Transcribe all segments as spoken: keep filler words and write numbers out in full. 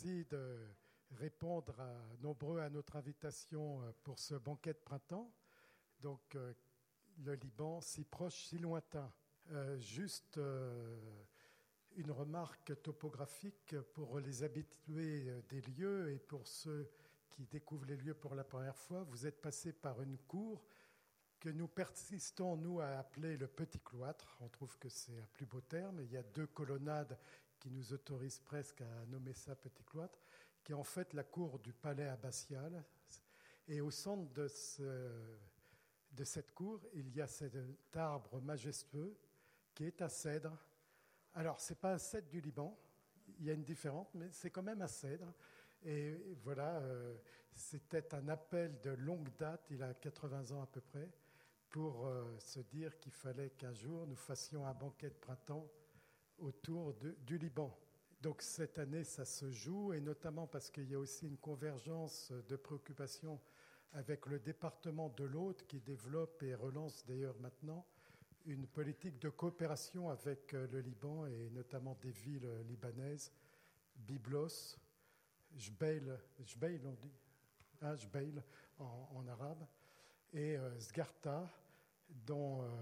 Merci de répondre à, nombreux à notre invitation pour ce banquet de printemps. Donc, euh, le Liban, si proche, si lointain. Euh, juste euh, une remarque topographique pour les habitués des lieux et pour ceux qui découvrent les lieux pour la première fois. Vous êtes passé par une cour que nous persistons, nous, à appeler le petit cloître. On trouve que c'est un plus beau terme. Il y a deux colonnades qui nous autorisent presque à nommer ça petit cloître, qui est en fait la cour du palais abbatial. Et au centre de, ce, de cette cour, il y a cet arbre majestueux qui est un cèdre. Alors, ce n'est pas un cèdre du Liban, il y a une différence, mais c'est quand même un cèdre. Et voilà, euh, c'était un appel de longue date, il a quatre-vingts ans à peu près, pour euh, se dire qu'il fallait qu'un jour nous fassions un banquet de printemps autour de, du Liban. Donc cette année, ça se joue, et notamment parce qu'il y a aussi une convergence de préoccupations avec le département de l'Aude qui développe et relance d'ailleurs maintenant une politique de coopération avec le Liban et notamment des villes libanaises, Byblos, Jbeil, Jbeil on dit, hein, Jbeil en, en arabe, et euh, Sgarta, dont euh,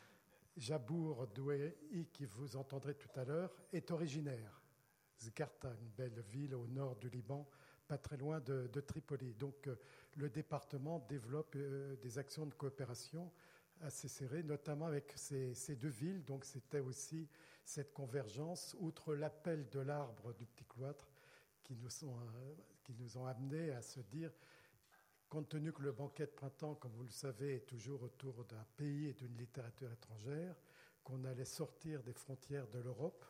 Jabour Douei, qui vous entendrez tout à l'heure, est originaire. Sgarta, une belle ville au nord du Liban, pas très loin de, de Tripoli. Donc euh, le département développe euh, des actions de coopération assez serrées, notamment avec ces, ces deux villes. Donc c'était aussi cette convergence, outre l'appel de l'arbre du petit cloître, qui nous, sont, euh, qui nous ont amenés à se dire, compte tenu que le banquet de printemps, comme vous le savez, est toujours autour d'un pays et d'une littérature étrangère, qu'on allait sortir des frontières de l'Europe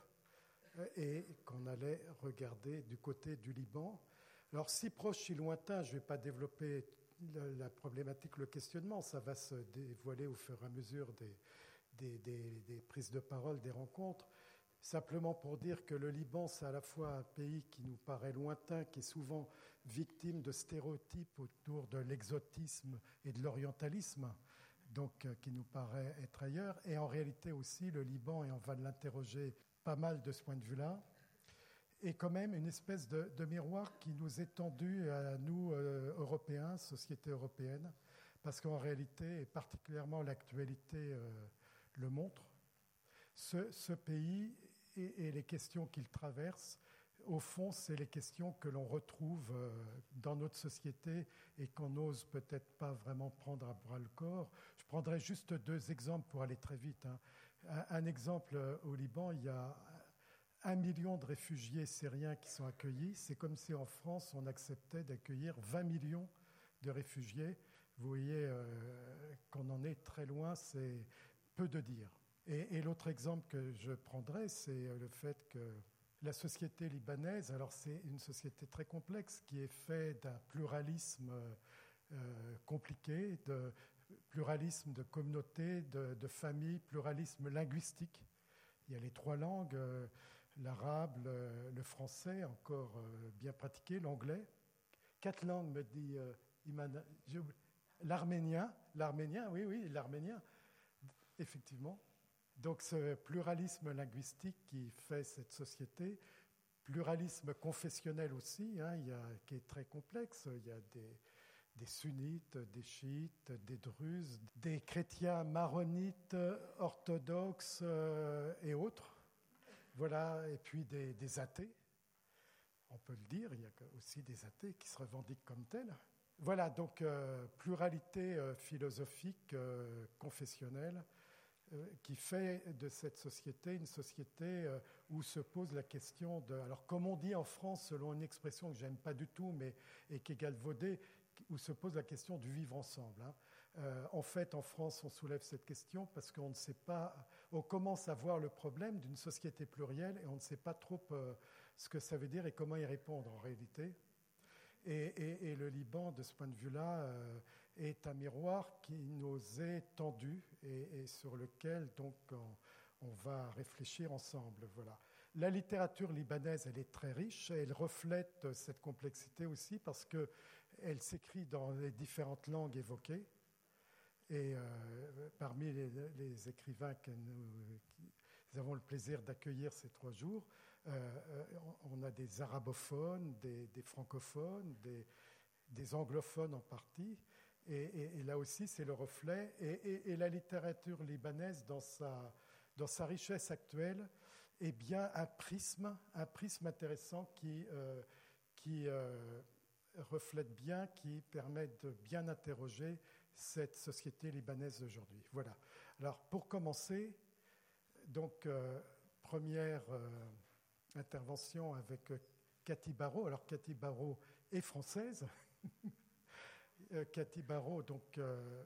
et qu'on allait regarder du côté du Liban. Alors, si proche, si lointain, je ne vais pas développer la problématique, le questionnement, ça va se dévoiler au fur et à mesure des, des, des, des prises de parole, des rencontres. Simplement pour dire que le Liban, c'est à la fois un pays qui nous paraît lointain, qui est souvent victime de stéréotypes autour de l'exotisme et de l'orientalisme, donc qui nous paraît être ailleurs. Et en réalité aussi, le Liban, et on va l'interroger pas mal de ce point de vue-là, est quand même une espèce de, de miroir qui nous est tendu à nous, euh, Européens, société européenne, parce qu'en réalité, et particulièrement l'actualité euh, le montre, ce, ce pays et, et les questions qu'il traverse, au fond, c'est les questions que l'on retrouve euh, dans notre société et qu'on n'ose peut-être pas vraiment prendre à bras-le-corps. Je prendrai juste deux exemples pour aller très vite. Hein. Un, un exemple, euh, au Liban, il y a un million de réfugiés syriens qui sont accueillis. C'est comme si en France, on acceptait d'accueillir vingt millions de réfugiés. Vous voyez euh, qu'on en est très loin, c'est peu de dire. Et, et l'autre exemple que je prendrai, c'est le fait que la société libanaise, alors c'est une société très complexe qui est faite d'un pluralisme euh, compliqué, de pluralisme de communautés, de, de familles, pluralisme linguistique. Il y a les trois langues, euh, l'arabe, le, le français, encore euh, bien pratiqué, l'anglais. Quatre langues, me dit euh, Iman. L'arménien, l'arménien, oui, oui, l'arménien, effectivement. Donc ce pluralisme linguistique qui fait cette société, pluralisme confessionnel aussi, hein, il y a, qui est très complexe. Il y a des, des sunnites, des chiites, des druzes, des chrétiens maronites, orthodoxes euh, et autres. Voilà, et puis des, des athées, on peut le dire, il y a aussi des athées qui se revendiquent comme tels. Voilà, donc euh, pluralité euh, philosophique, euh, confessionnelle, qui fait de cette société une société où se pose la question de... Alors, comme on dit en France, selon une expression que je n'aime pas du tout, mais et qui est galvaudée, où se pose la question du vivre ensemble. Hein. Euh, en fait, en France, on soulève cette question parce qu'on ne sait pas... On commence à voir le problème d'une société plurielle et on ne sait pas trop euh, ce que ça veut dire et comment y répondre en réalité. Et, et, et le Liban, de ce point de vue-là, euh, est un miroir qui nous est tendu et, et sur lequel donc on, on va réfléchir ensemble. Voilà. La littérature libanaise, elle est très riche et elle reflète cette complexité aussi parce qu'elle s'écrit dans les différentes langues évoquées. Et euh, parmi les, les écrivains que nous, qui, nous avons le plaisir d'accueillir ces trois jours, Euh, on a des arabophones, des, des francophones, des, des anglophones en partie. Et, et, et là aussi, c'est le reflet. Et, et, et la littérature libanaise, dans sa, dans sa richesse actuelle, est bien un prisme, un prisme intéressant qui, euh, qui euh, reflète bien, qui permet de bien interroger cette société libanaise d'aujourd'hui. Voilà. Alors, pour commencer, donc, euh, première euh, intervention avec euh, Cathy Barraud. Alors, Cathy Barraud est française. euh, Cathy Barraud, donc, euh,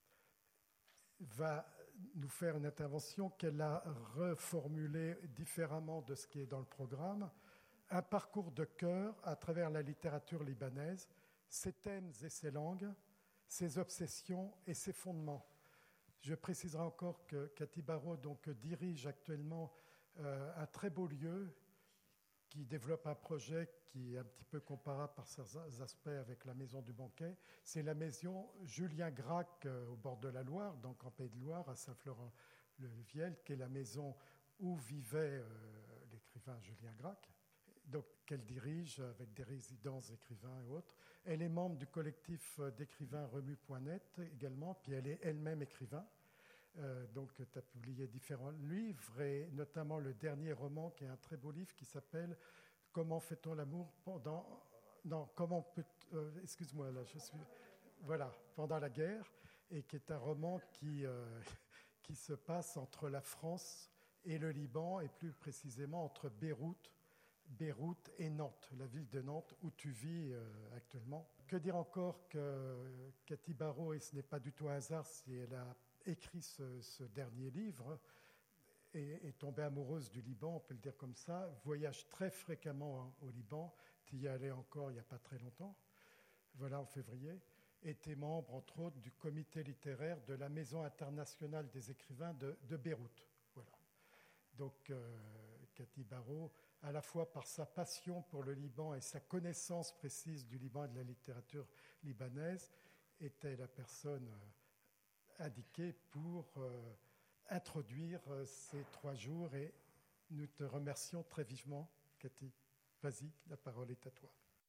va nous faire une intervention qu'elle a reformulée différemment de ce qui est dans le programme. Un parcours de cœur à travers la littérature libanaise, ses thèmes et ses langues, ses obsessions et ses fondements. Je préciserai encore que Cathy Barraud donc, dirige actuellement euh, un très beau lieu qui développe un projet qui est un petit peu comparable par certains aspects avec la Maison du Banquet. C'est la maison Julien Gracq euh, au bord de la Loire, donc en Pays de Loire, à Saint-Florent-le-Viel, qui est la maison où vivait euh, l'écrivain Julien Gracq, donc qu'elle dirige avec des résidences d'écrivains et autres. Elle est membre du collectif d'écrivains remue point net également, puis elle est elle-même écrivain. Euh, donc, tu as publié différents livres, et notamment le dernier roman, qui est un très beau livre, qui s'appelle « Comment fait-on l'amour pendant… » Non, comment peut… Euh, excuse-moi, là, je suis… Voilà, pendant la guerre, et qui est un roman qui, euh, qui se passe entre la France et le Liban, et plus précisément entre Beyrouth, Beyrouth et Nantes, la ville de Nantes, où tu vis euh, actuellement. Que dire encore que Cathy Barraud, et ce n'est pas du tout un hasard si elle a écrit ce, ce dernier livre, et est tombée amoureuse du Liban, on peut le dire comme ça, voyage très fréquemment au Liban, tu y allais encore il n'y a pas très longtemps, voilà, en février, était membre, entre autres, du comité littéraire de la Maison internationale des écrivains de, de Beyrouth. Voilà. Donc, euh, Cathy Barraud, à la fois par sa passion pour le Liban et sa connaissance précise du Liban et de la littérature libanaise, était la personne euh, indiqué pour euh, introduire euh, ces trois jours, et nous te remercions très vivement, Cathy. Vas-y, la parole est à toi.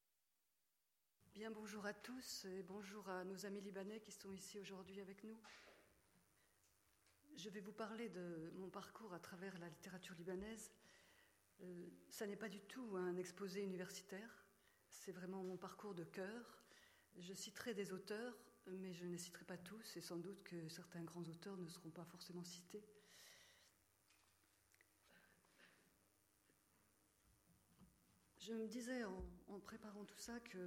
Bien, bonjour à tous et bonjour à nos amis libanais qui sont ici aujourd'hui avec nous. Je vais vous parler de mon parcours à travers la littérature libanaise. Euh, ça n'est pas du tout un exposé universitaire, c'est vraiment mon parcours de cœur. Je citerai des auteurs, mais je ne les citerai pas tous, et sans doute que certains grands auteurs ne seront pas forcément cités. Je me disais en, en préparant tout ça que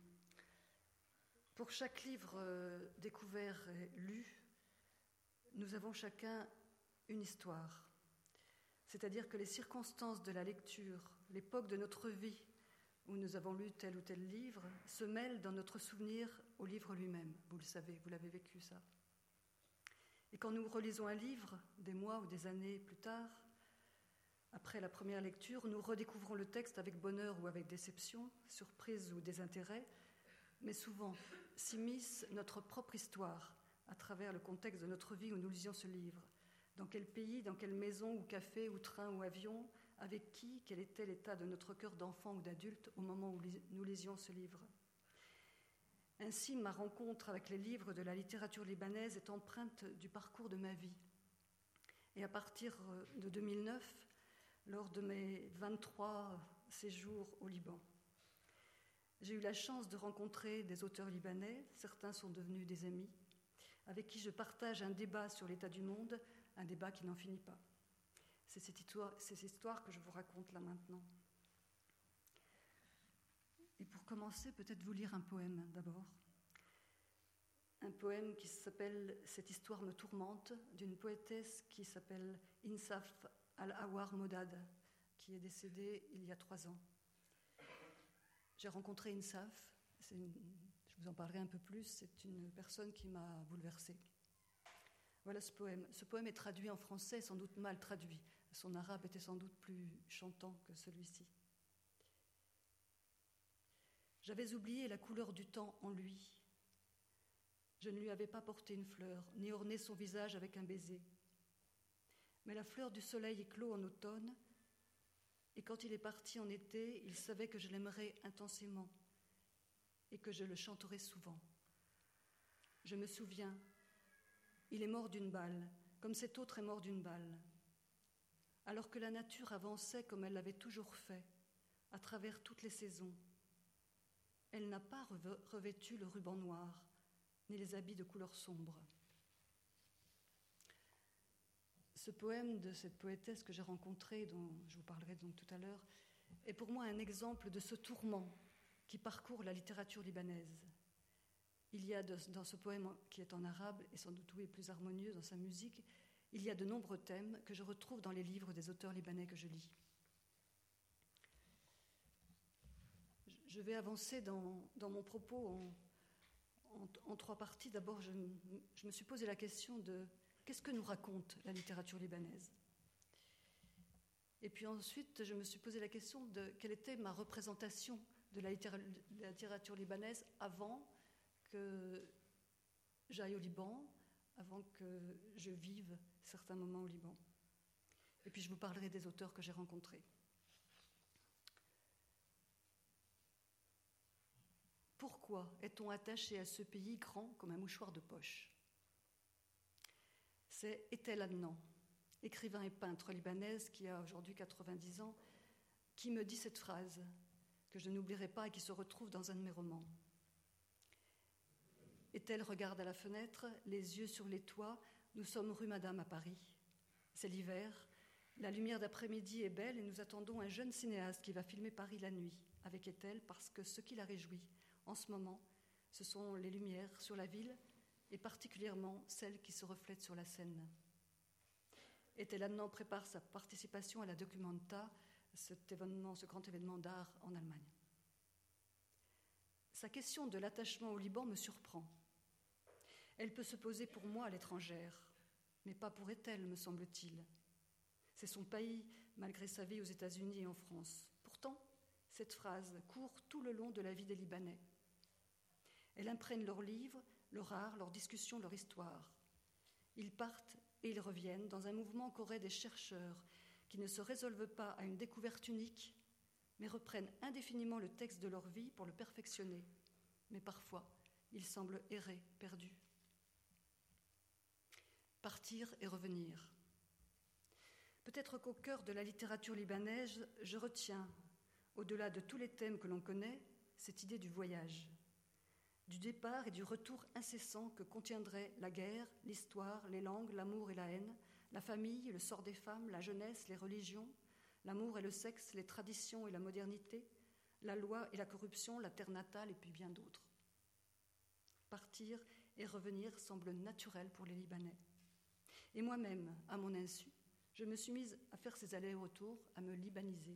pour chaque livre euh, découvert et lu, nous avons chacun une histoire. C'est-à-dire que les circonstances de la lecture, l'époque de notre vie où nous avons lu tel ou tel livre, se mêlent dans notre souvenir au livre lui-même. Vous le savez, vous l'avez vécu ça. Et quand nous relisons un livre, des mois ou des années plus tard, après la première lecture, nous redécouvrons le texte avec bonheur ou avec déception, surprise ou désintérêt, mais souvent s'immisce notre propre histoire à travers le contexte de notre vie où nous lisions ce livre. Dans quel pays, dans quelle maison ou café ou train ou avion, avec qui, quel était l'état de notre cœur d'enfant ou d'adulte au moment où nous lisions ce livre. Ainsi, ma rencontre avec les livres de la littérature libanaise est empreinte du parcours de ma vie. Et à partir de deux mille neuf, lors de mes vingt-trois séjours au Liban, j'ai eu la chance de rencontrer des auteurs libanais, certains sont devenus des amis, avec qui je partage un débat sur l'état du monde, un débat qui n'en finit pas. C'est cette histoire, c'est cette histoire que je vous raconte là maintenant. Et pour commencer, peut-être vous lire un poème d'abord. Un poème qui s'appelle « Cette histoire me tourmente » d'une poétesse qui s'appelle Insaf Al-Awar Modad, qui est décédée il y a trois ans. J'ai rencontré Insaf, c'est une, je vous en parlerai un peu plus, c'est une personne qui m'a bouleversée. Voilà ce poème. Ce poème est traduit en français, sans doute mal traduit. Son arabe était sans doute plus chantant que celui-ci. J'avais oublié la couleur du temps en lui. Je ne lui avais pas porté une fleur, ni orné son visage avec un baiser. Mais la fleur du soleil éclot en automne Et quand il est parti en été, il savait que je l'aimerais intensément et que je le chanterais souvent. Je me souviens, il est mort d'une balle, comme cet autre est mort d'une balle. Alors que la nature avançait comme elle l'avait toujours fait, à travers toutes les saisons, elle n'a pas revêtu le ruban noir, ni les habits de couleur sombre. Ce poème de cette poétesse que j'ai rencontrée, dont je vous parlerai donc tout à l'heure, est pour moi un exemple de ce tourment qui parcourt la littérature libanaise. Il y a de, dans ce poème qui est en arabe, et sans doute oui, plus harmonieux dans sa musique, il y a de nombreux thèmes que je retrouve dans les livres des auteurs libanais que je lis. Je vais avancer dans, dans mon propos en, en, en trois parties. D'abord, je, je me suis posé la question de qu'est-ce que nous raconte la littérature libanaise ? Et puis ensuite, je me suis posé la question de quelle était ma représentation de la, littéra- de la littérature libanaise avant que j'aille au Liban, avant que je vive certains moments au Liban. Et puis je vous parlerai des auteurs que j'ai rencontrés. Pourquoi est-on attaché à ce pays grand comme un mouchoir de poche ? C'est Etel Adnan, écrivain et peintre libanaise qui a aujourd'hui quatre-vingt-dix ans, qui me dit cette phrase que je n'oublierai pas et qui se retrouve dans un de mes romans. Etel regarde à la fenêtre, les yeux sur les toits. Nous sommes rue Madame à Paris. C'est l'hiver, la lumière d'après-midi est belle et nous attendons un jeune cinéaste qui va filmer Paris la nuit avec Etel parce que ce qui la réjouit en ce moment, ce sont les lumières sur la ville et particulièrement celles qui se reflètent sur la Seine. Etel Adnan prépare sa participation à la Documenta, cet événement, ce grand événement d'art en Allemagne. Sa question de l'attachement au Liban me surprend. Elle peut se poser pour moi à l'étrangère, mais pas pour Etel, me semble-t-il. C'est son pays, malgré sa vie aux États-Unis et en France. Pourtant, cette phrase court tout le long de la vie des Libanais. Elle imprègne leurs livres, leur art, leurs discussions, leur histoire. Ils partent et ils reviennent dans un mouvement qu'auraient des chercheurs qui ne se résolvent pas à une découverte unique, mais reprennent indéfiniment le texte de leur vie pour le perfectionner. Mais parfois, ils semblent errer, perdus. Partir et revenir. Peut-être qu'au cœur de la littérature libanaise, je retiens, au-delà de tous les thèmes que l'on connaît, cette idée du voyage, du départ et du retour incessant que contiendraient la guerre, l'histoire, les langues, l'amour et la haine, la famille, le sort des femmes, la jeunesse, les religions, l'amour et le sexe, les traditions et la modernité, la loi et la corruption, la terre natale et puis bien d'autres. Partir et revenir semble naturel pour les Libanais. Et moi-même, à mon insu, je me suis mise à faire ces allers-retours, à me libaniser.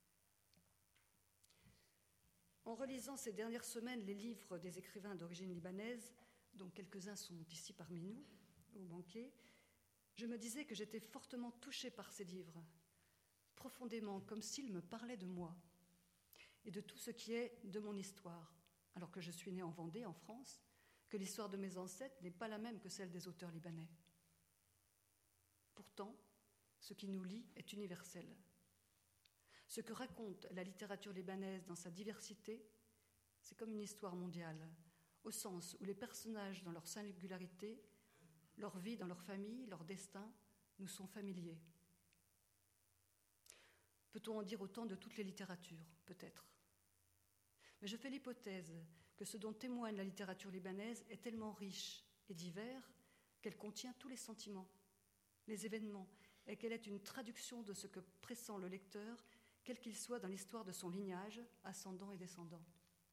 En relisant ces dernières semaines les livres des écrivains d'origine libanaise, dont quelques-uns sont ici parmi nous, au banquet, je me disais que j'étais fortement touchée par ces livres, profondément, comme s'ils me parlaient de moi et de tout ce qui est de mon histoire, alors que je suis née en Vendée, en France, que l'histoire de mes ancêtres n'est pas la même que celle des auteurs libanais. Pourtant, ce qui nous lie est universel. Ce que raconte la littérature libanaise dans sa diversité, c'est comme une histoire mondiale, au sens où les personnages dans leur singularité, leur vie dans leur famille, leur destin, nous sont familiers. Peut-on en dire autant de toutes les littératures ? Peut-être. Mais je fais l'hypothèse que ce dont témoigne la littérature libanaise est tellement riche et divers qu'elle contient tous les sentiments, les événements, et qu'elle est une traduction de ce que pressent le lecteur, quel qu'il soit dans l'histoire de son lignage, ascendant et descendant.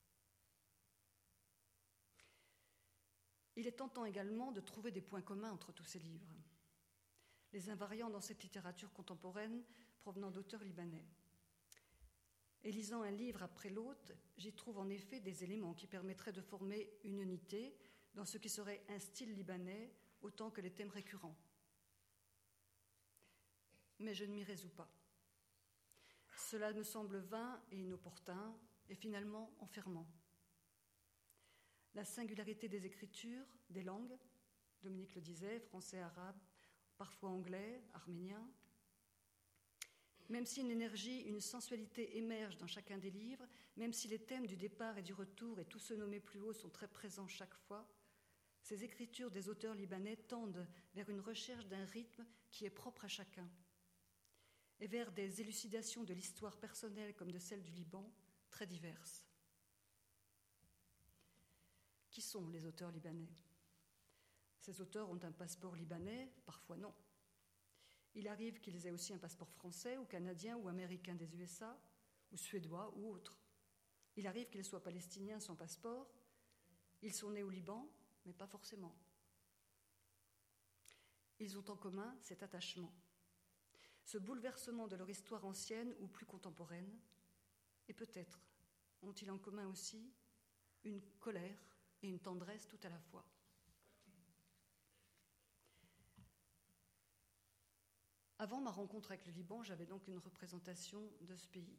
Il est tentant également de trouver des points communs entre tous ces livres, les invariants dans cette littérature contemporaine provenant d'auteurs libanais. Et lisant un livre après l'autre, j'y trouve en effet des éléments qui permettraient de former une unité dans ce qui serait un style libanais autant que les thèmes récurrents. Mais je ne m'y résous pas. Cela me semble vain et inopportun, et finalement enfermant. La singularité des écritures, des langues, Dominique le disait, français, arabe, parfois anglais, arménien, Même si une énergie, une sensualité émergent dans chacun des livres, même si les thèmes du départ et du retour et tous ceux nommés plus haut sont très présents chaque fois, ces écritures des auteurs libanais tendent vers une recherche d'un rythme qui est propre à chacun et vers des élucidations de l'histoire personnelle comme de celle du Liban, très diverses. Qui sont les auteurs libanais ? Ces auteurs ont un passeport libanais, parfois non. Il arrive qu'ils aient aussi un passeport français ou canadien ou américain des U S A, ou suédois ou autre. Il arrive qu'ils soient palestiniens sans passeport. Ils sont nés au Liban, mais pas forcément. Ils ont en commun cet attachement, ce bouleversement de leur histoire ancienne ou plus contemporaine, et peut-être ont-ils en commun aussi une colère et une tendresse tout à la fois. Avant ma rencontre avec le Liban, j'avais donc une représentation de ce pays.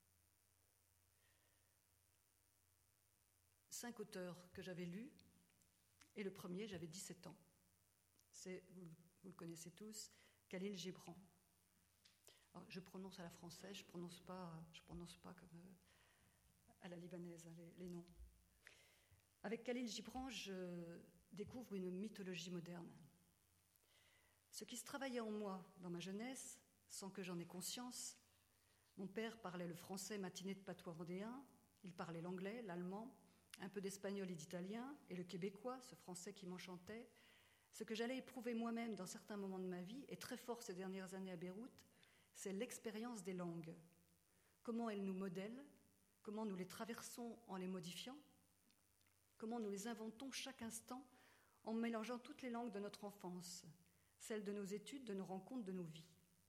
Cinq auteurs que j'avais lus, et le premier, j'avais dix-sept ans. C'est, vous, vous le connaissez tous, Khalil Gibran. Alors, je prononce à la française, je ne prononce pas, je prononce pas comme euh, à la libanaise, hein, les, les noms. Avec Khalil Gibran, je découvre une mythologie moderne. Ce qui se travaillait en moi dans ma jeunesse, sans que j'en ai conscience, mon père parlait le français matiné de patois vendéen, il parlait l'anglais, l'allemand, un peu d'espagnol et d'italien, et le québécois, ce français qui m'enchantait. Ce que j'allais éprouver moi-même dans certains moments de ma vie, et très fort ces dernières années à Beyrouth, c'est l'expérience des langues. Comment elles nous modèlent, comment nous les traversons en les modifiant, comment nous les inventons chaque instant en mélangeant toutes les langues de notre enfance, celles de nos études, de nos rencontres, de nos vies.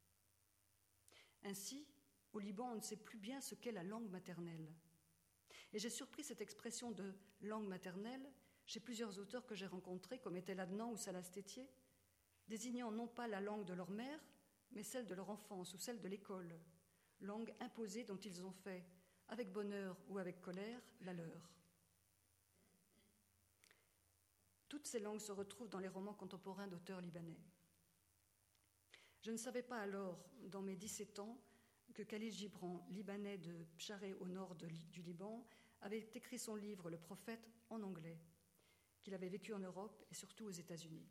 Ainsi, au Liban, on ne sait plus bien ce qu'est la langue maternelle. Et j'ai surpris cette expression de langue maternelle chez plusieurs auteurs que j'ai rencontrés, comme Etel Adnan ou Salas Tétier, désignant non pas la langue de leur mère, mais celle de leur enfance ou celle de l'école, langue imposée dont ils ont fait, avec bonheur ou avec colère, la leur. Toutes ces langues se retrouvent dans les romans contemporains d'auteurs libanais. Je ne savais pas alors, dans mes dix-sept ans, que Khalil Gibran, libanais de Psharé au nord de, du Liban, avait écrit son livre « Le prophète » en anglais, qu'il avait vécu en Europe et surtout aux États-Unis.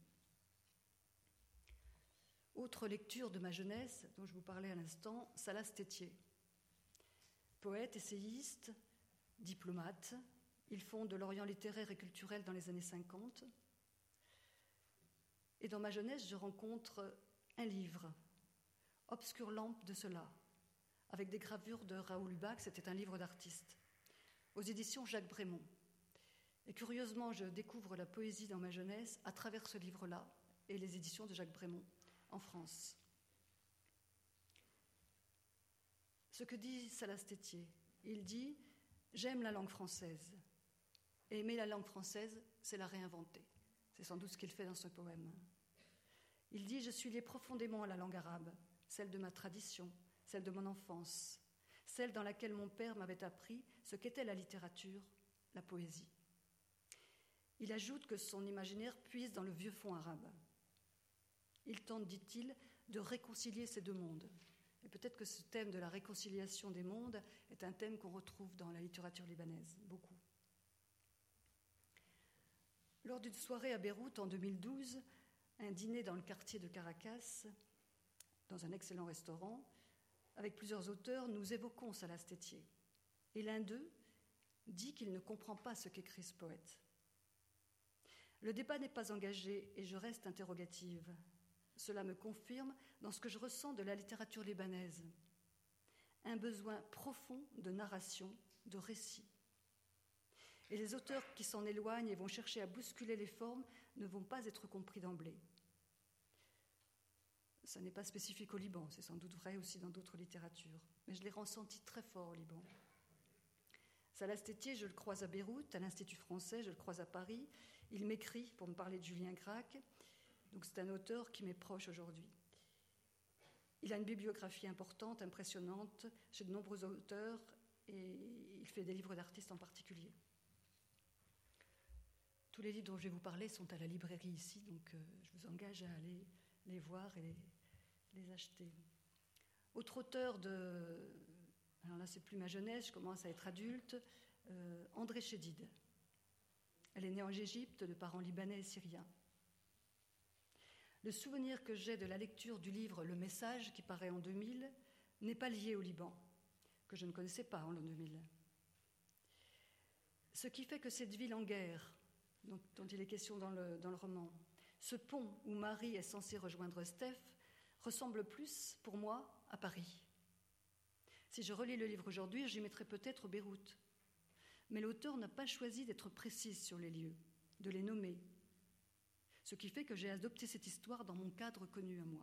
Autre lecture de ma jeunesse, dont je vous parlais à l'instant, Salas Tétier. Poète, essayiste, diplomate, il fonde l'Orient littéraire et culturel dans les années cinquante. Et dans ma jeunesse, je rencontre un livre, Obscure lampe de cela, avec des gravures de Raoul Bach, c'était un livre d'artiste, aux éditions Jacques Brémond. Et curieusement, je découvre la poésie dans ma jeunesse à travers ce livre-là et les éditions de Jacques Brémond en France. Ce que dit Salas Tétier, il dit « J'aime la langue française ». Et aimer la langue française, c'est la réinventer. C'est sans doute ce qu'il fait dans ce poème. Il dit « Je suis lié profondément à la langue arabe, celle de ma tradition, celle de mon enfance, celle dans laquelle mon père m'avait appris ce qu'était la littérature, la poésie. » Il ajoute que son imaginaire puise dans le vieux fond arabe. Il tente, dit-il, de réconcilier ces deux mondes. Et peut-être que ce thème de la réconciliation des mondes est un thème qu'on retrouve dans la littérature libanaise, beaucoup. Lors d'une soirée à Beyrouth en deux mille douze, un dîner dans le quartier de Caracas, dans un excellent restaurant, avec plusieurs auteurs, nous évoquons Salas Tétier. Et l'un d'eux dit qu'il ne comprend pas ce qu'écrit ce poète. Le débat n'est pas engagé et je reste interrogative. Cela me confirme dans ce que je ressens de la littérature libanaise. Un besoin profond de narration, de récit. Et les auteurs qui s'en éloignent et vont chercher à bousculer les formes ne vont pas être compris d'emblée. Ça n'est pas spécifique au Liban, c'est sans doute vrai aussi dans d'autres littératures, mais je l'ai ressenti très fort au Liban. Salas Tétier, je le croise à Beyrouth, à l'Institut français, je le croise à Paris. Il m'écrit pour me parler de Julien Gracq, donc c'est un auteur qui m'est proche aujourd'hui. Il a une bibliographie importante, impressionnante, chez de nombreux auteurs, et il fait des livres d'artistes en particulier. Tous les livres dont je vais vous parler sont à la librairie ici, donc euh, je vous engage à aller les voir et les, les acheter. Autre auteur de... Alors là, c'est plus ma jeunesse, je commence à être adulte, euh, André Chédid. Elle est née en Égypte de parents libanais et syriens. Le souvenir que j'ai de la lecture du livre Le Message, qui paraît en deux mille, n'est pas lié au Liban, que je ne connaissais pas en l'an deux mille. Ce qui fait que cette ville en guerre, dont, dont il est question dans le, dans le roman, ce pont où Marie est censée rejoindre Steph, ressemble plus, pour moi, à Paris. Si je relis le livre aujourd'hui, j'y mettrai peut-être Beyrouth. Mais l'auteur n'a pas choisi d'être précise sur les lieux, de les nommer. Ce qui fait que j'ai adopté cette histoire dans mon cadre connu à moi.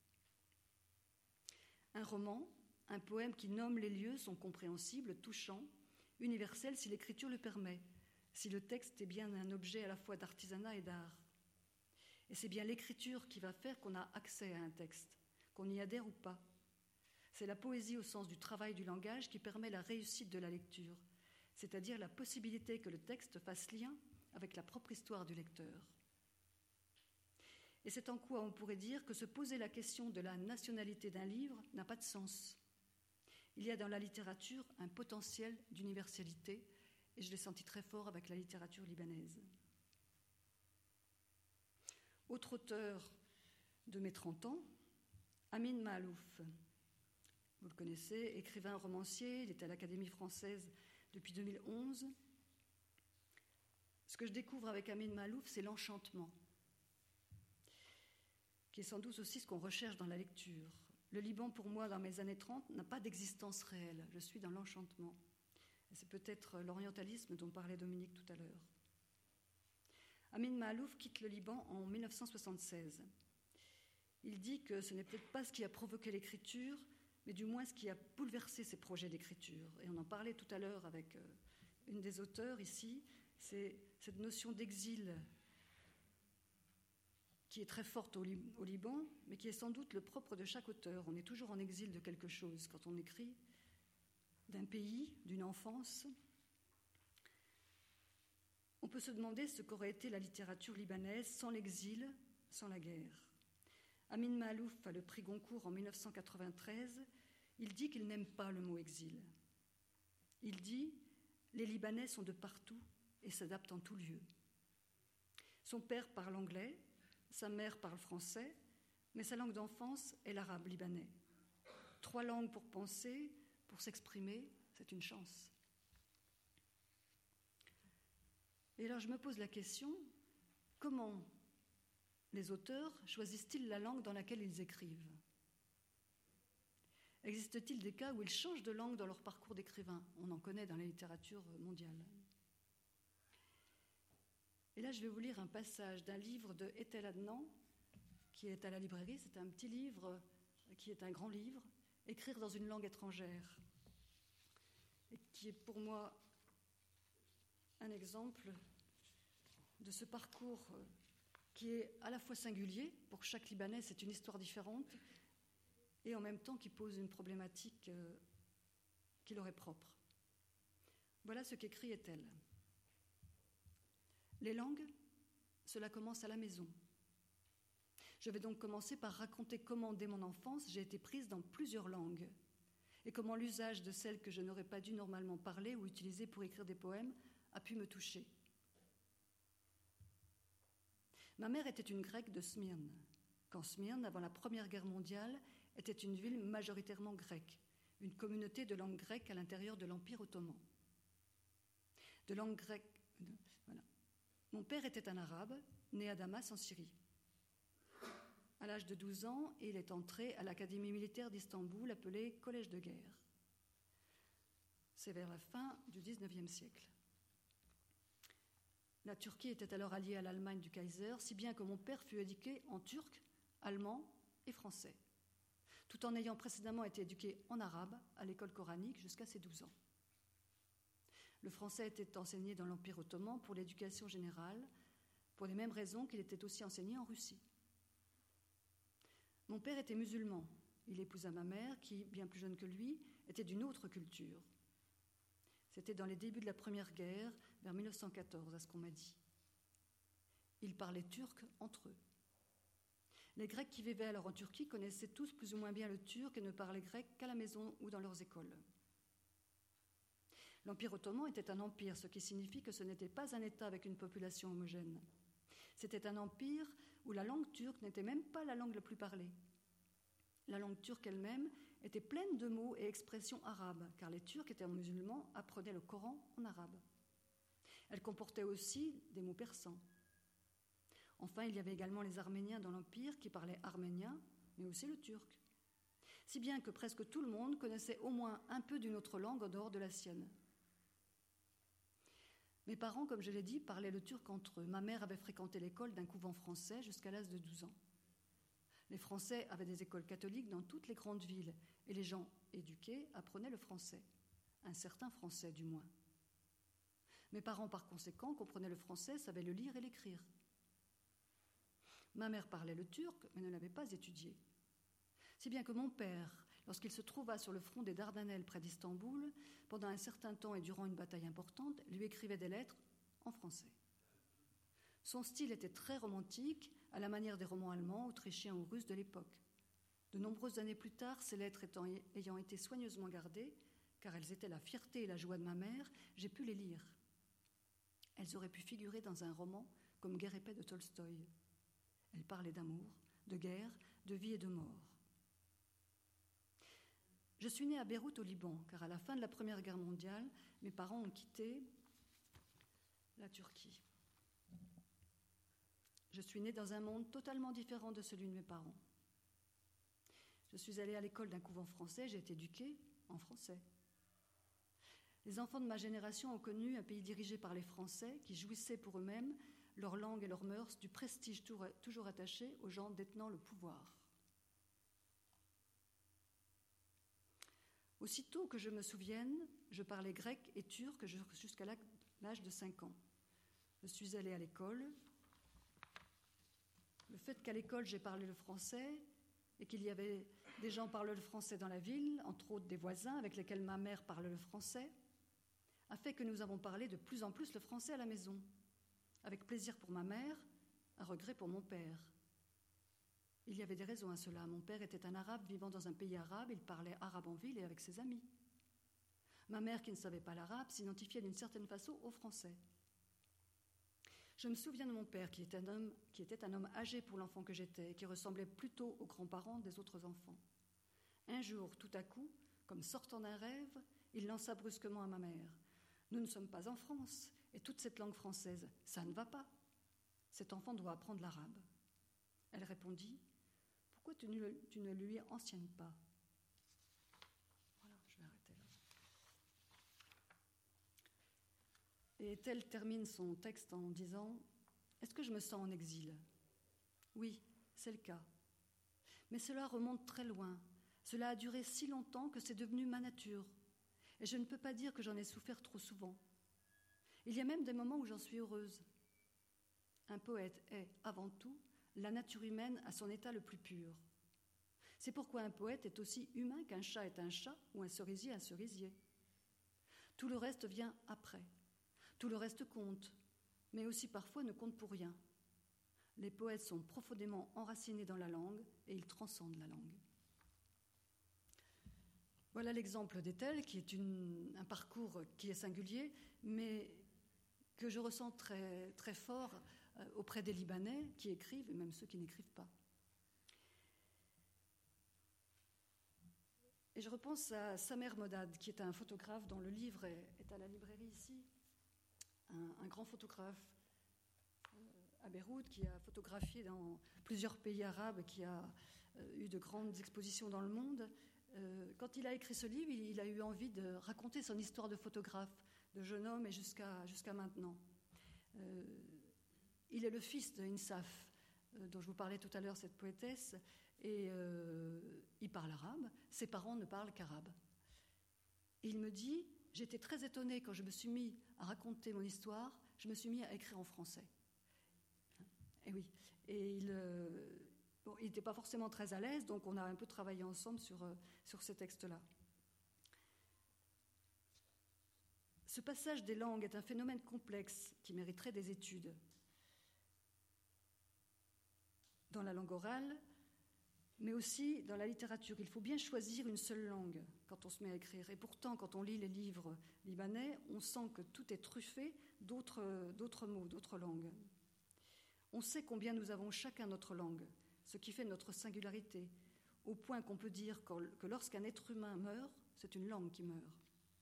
Un roman, un poème qui nomme les lieux sont compréhensibles, touchants, universels si l'écriture le permet, si le texte est bien un objet à la fois d'artisanat et d'art. Et c'est bien l'écriture qui va faire qu'on a accès à un texte, qu'on y adhère ou pas. C'est la poésie au sens du travail du langage qui permet la réussite de la lecture, c'est-à-dire la possibilité que le texte fasse lien avec la propre histoire du lecteur. Et c'est en quoi on pourrait dire que se poser la question de la nationalité d'un livre n'a pas de sens. Il y a dans la littérature un potentiel d'universalité, et je l'ai senti très fort avec la littérature libanaise. Autre auteur de mes trente ans, Amin Maalouf. Vous le connaissez, écrivain, romancier, il est à l'Académie française depuis deux mille onze. Ce que je découvre avec Amin Maalouf, c'est l'enchantement, qui est sans doute aussi ce qu'on recherche dans la lecture. Le Liban, pour moi, dans mes années trente, n'a pas d'existence réelle. Je suis dans l'enchantement. Et c'est peut-être l'orientalisme dont parlait Dominique tout à l'heure. Amin Maalouf quitte le Liban en mille neuf cent soixante-seize. Il dit que ce n'est peut-être pas ce qui a provoqué l'écriture, mais du moins ce qui a bouleversé ses projets d'écriture. Et on en parlait tout à l'heure avec une des auteurs ici, c'est cette notion d'exil qui est très forte au, Lib- au Liban, mais qui est sans doute le propre de chaque auteur. On est toujours en exil de quelque chose quand on écrit, d'un pays, d'une enfance. On peut se demander ce qu'aurait été la littérature libanaise sans l'exil, sans la guerre. Amin Maalouf a le prix Goncourt en mille neuf cent quatre-vingt-treize. Il dit qu'il n'aime pas le mot exil. Il dit « Les Libanais sont de partout et s'adaptent en tout lieu ». Son père parle anglais, sa mère parle français, mais sa langue d'enfance est l'arabe libanais. Trois langues pour penser, pour s'exprimer, c'est une chance. Et alors je me pose la question, comment les auteurs choisissent-ils la langue dans laquelle ils écrivent ? Existe-t-il des cas où ils changent de langue dans leur parcours d'écrivain ? On en connaît dans la littérature mondiale. Et là, je vais vous lire un passage d'un livre de Etel Adnan, qui est à la librairie. C'est un petit livre qui est un grand livre, Écrire dans une langue étrangère, et qui est pour moi un exemple de ce parcours qui est à la fois singulier, pour chaque Libanais c'est une histoire différente, et en même temps qui pose une problématique euh, qui leur est propre. Voilà ce qu'écrit Etel. Les langues, cela commence à la maison. Je vais donc commencer par raconter comment, dès mon enfance, j'ai été prise dans plusieurs langues et comment l'usage de celles que je n'aurais pas dû normalement parler ou utiliser pour écrire des poèmes a pu me toucher. Ma mère était une Grecque de Smyrne, quand Smyrne, avant la Première Guerre mondiale, était une ville majoritairement grecque, une communauté de langue grecque à l'intérieur de l'Empire ottoman. De langue grecque, voilà. Mon père était un arabe, né à Damas en Syrie. À l'âge de douze ans, il est entré à l'Académie militaire d'Istanbul, appelée Collège de guerre. C'est vers la fin du dix-neuvième siècle. La Turquie était alors alliée à l'Allemagne du Kaiser, si bien que mon père fut éduqué en turc, allemand et français, tout en ayant précédemment été éduqué en arabe à l'école coranique jusqu'à ses douze ans. Le français était enseigné dans l'Empire ottoman pour l'éducation générale, pour les mêmes raisons qu'il était aussi enseigné en Russie. Mon père était musulman. Il épousa ma mère, qui, bien plus jeune que lui, était d'une autre culture. C'était dans les débuts de la Première Guerre, vers mille neuf cent quatorze, à ce qu'on m'a dit. Ils parlaient turc entre eux. Les Grecs qui vivaient alors en Turquie connaissaient tous plus ou moins bien le turc et ne parlaient grec qu'à la maison ou dans leurs écoles. L'Empire ottoman était un empire, ce qui signifie que ce n'était pas un État avec une population homogène. C'était un empire où la langue turque n'était même pas la langue la plus parlée. La langue turque elle-même était pleine de mots et expressions arabes, car les Turcs étant musulmans apprenaient le Coran en arabe. Elle comportait aussi des mots persans. Enfin, il y avait également les Arméniens dans l'Empire qui parlaient arménien, mais aussi le turc. Si bien que presque tout le monde connaissait au moins un peu d'une autre langue en dehors de la sienne. Mes parents, comme je l'ai dit, parlaient le turc entre eux. Ma mère avait fréquenté l'école d'un couvent français jusqu'à l'âge de douze ans. Les Français avaient des écoles catholiques dans toutes les grandes villes et les gens éduqués apprenaient le français, un certain français du moins. Mes parents, par conséquent, comprenaient le français, savaient le lire et l'écrire. Ma mère parlait le turc, mais ne l'avait pas étudié. Si bien que mon père, lorsqu'il se trouva sur le front des Dardanelles près d'Istanbul, pendant un certain temps et durant une bataille importante, lui écrivait des lettres en français. Son style était très romantique, à la manière des romans allemands, autrichiens ou russes de l'époque. De nombreuses années plus tard, ces lettres étant, ayant été soigneusement gardées, car elles étaient la fierté et la joie de ma mère, j'ai pu les lire. Elles auraient pu figurer dans un roman comme Guerre et paix de Tolstoï. Elles parlaient d'amour, de guerre, de vie et de mort. Je suis née à Beyrouth au Liban, car à la fin de la Première Guerre mondiale, mes parents ont quitté la Turquie. Je suis née dans un monde totalement différent de celui de mes parents. Je suis allée à l'école d'un couvent français, j'ai été éduquée en français. Les enfants de ma génération ont connu un pays dirigé par les Français qui jouissaient pour eux-mêmes, leur langue et leurs mœurs, du prestige toujours attaché aux gens détenant le pouvoir. Aussitôt que je me souvienne, je parlais grec et turc jusqu'à l'âge de cinq ans. Je suis allée à l'école. Le fait qu'à l'école j'ai parlé le français et qu'il y avait des gens parlant le français dans la ville, entre autres des voisins avec lesquels ma mère parlait le français, a fait que nous avons parlé de plus en plus le français à la maison, avec plaisir pour ma mère, un regret pour mon père. Il y avait des raisons à cela. Mon père était un arabe vivant dans un pays arabe, il parlait arabe en ville et avec ses amis. Ma mère, qui ne savait pas l'arabe, s'identifiait d'une certaine façon au français. Je me souviens de mon père, qui était un homme, qui était un homme âgé pour l'enfant que j'étais, et qui ressemblait plutôt aux grands-parents des autres enfants. Un jour, tout à coup, comme sortant d'un rêve, il lança brusquement à ma mère « Nous ne sommes pas en France, et toute cette langue française, ça ne va pas. Cet enfant doit apprendre l'arabe. » Elle répondit « Pourquoi tu ne, tu ne lui enseignes pas ?» Voilà, je vais arrêter là. Et Tell termine son texte en disant « Est-ce que je me sens en exil ?» Oui, c'est le cas. Mais cela remonte très loin. Cela a duré si longtemps que c'est devenu ma nature. Et je ne peux pas dire que j'en ai souffert trop souvent. Il y a même des moments où j'en suis heureuse. Un poète est, avant tout, la nature humaine à son état le plus pur. C'est pourquoi un poète est aussi humain qu'un chat est un chat ou un cerisier un cerisier. Tout le reste vient après. Tout le reste compte, mais aussi parfois ne compte pour rien. Les poètes sont profondément enracinés dans la langue et ils transcendent la langue. Voilà l'exemple d'Ethel, qui est une, un parcours qui est singulier, mais que je ressens très, très fort auprès des Libanais qui écrivent, et même ceux qui n'écrivent pas. Et je repense à Samer Modad, qui est un photographe dont le livre est, est à la librairie ici, un, un grand photographe à Beyrouth qui a photographié dans plusieurs pays arabes, qui a eu de grandes expositions dans le monde. Quand il a écrit ce livre, il a eu envie de raconter son histoire de photographe, de jeune homme et jusqu'à, jusqu'à maintenant. Il est le fils de Insaf, dont je vous parlais tout à l'heure, cette poétesse, et euh, il parle arabe. Ses parents ne parlent qu'arabe. Et il me dit, j'étais très étonnée quand je me suis mis à raconter mon histoire, je me suis mis à écrire en français. Et oui, et il... Euh, Bon, il n'était pas forcément très à l'aise, donc on a un peu travaillé ensemble sur, euh, sur ces textes-là. Ce passage des langues est un phénomène complexe qui mériterait des études. dans la langue orale, mais aussi dans la littérature. Il faut bien choisir une seule langue quand on se met à écrire. Et pourtant, quand on lit les livres libanais, on sent que tout est truffé d'autres, d'autres mots, d'autres langues. On sait combien nous avons chacun notre langue, ce qui fait notre singularité, au point qu'on peut dire que lorsqu'un être humain meurt, c'est une langue qui meurt.